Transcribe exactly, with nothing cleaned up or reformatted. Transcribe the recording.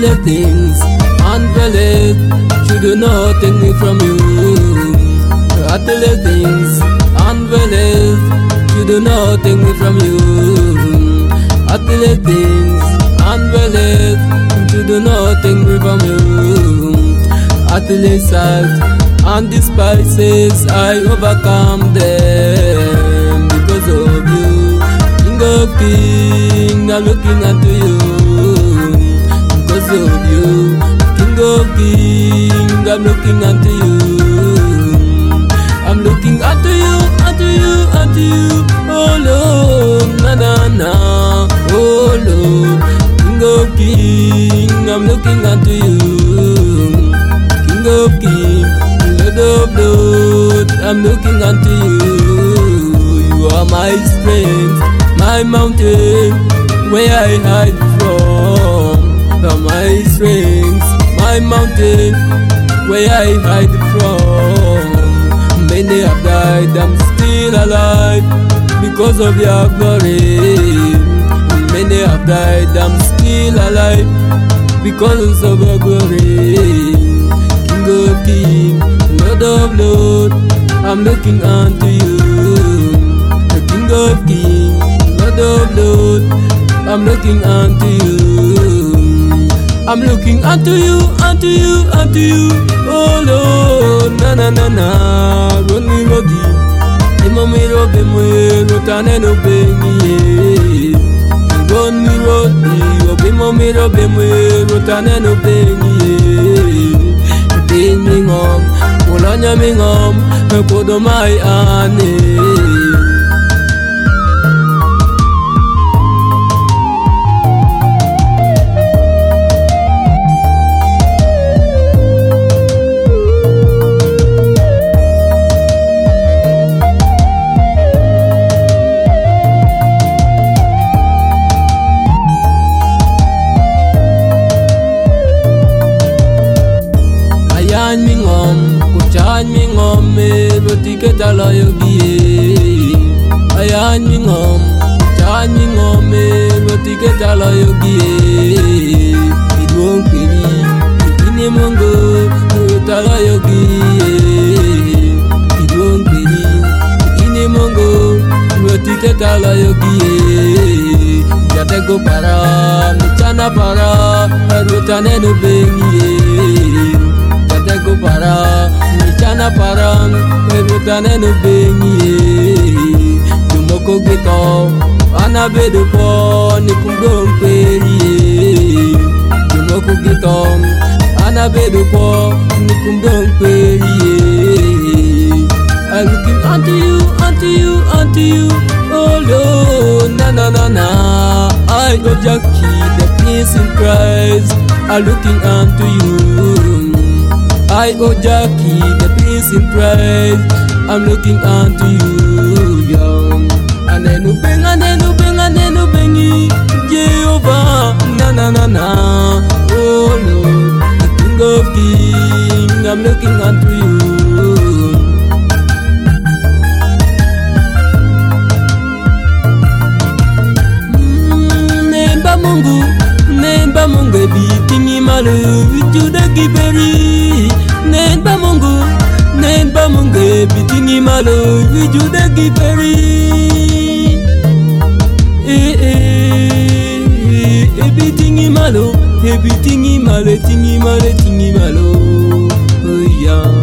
the things unveiled should not take me from you. At the things unveiled should not take me from you. At the things unveiled should not take me from you. At the sight and despises I overcome them because of you. King of Kings, I'm looking unto you because of you. King of Kings, I'm looking unto you. I'm looking unto you, unto you, unto you. Oh Lord, na na na. Oh Lord, King of Kings, I'm looking unto you. King of Kings, Lord of Lords, I'm looking unto you. You are my strength, my mountain, where I hide from. You are my strength, my mountain, where I hide from. Many have died, I'm still alive because of your glory. Many have died, I'm still alive because of your glory. King of Kings, Lord of Lords, I'm looking unto you. The King of Kings, Lord of Lords, I'm looking unto you. I'm looking unto you, unto you, unto you. Oh Lord, na na na na. Roni rodi, imo mi robe mwe rotane no benye. Roni rodi, obi mo mi robe mwe rotane no benye. Pain me ngom, ulanya me ngom, kodo mai ane. Ayan mi ngom, kuchan mi ngom, me roti kita layo giye. Ayan mi ngom, kuchan mi ngom, me roti kita layo giye. Idwong piri, ini mongo, kita layo giye. Idwong piri, ini mongo, roti kita layo giye. Jatego para, michana para, rotane no benye. Go para, michana para, erutane no benye. Jumoko gito, anabedo po, nikungong peri. Jumoko gito, anabedo po, nikungong peri. I'm looking unto you, unto you, unto you. Oh Lord, na na na na. I go Jackie, the Prince in Christ. I'm looking unto you. I, oh Jackie, the Prince in Christ, I'm looking unto you, young. And then you bring, and then you bring, and then you bring Jehovah, na na na na. Oh Lord, the King of Kings, I'm looking unto you. Mm, Nemba Mungu, Nemba Mungu, bitingi malu, juda kiberi. Nemba Mungu, Nemba Mungu, bitingi malo, vijuda kiberi. Eh eh, eh bitingi malo, eh bitingi malo, tingi malo, tingi malo. Oh yeah.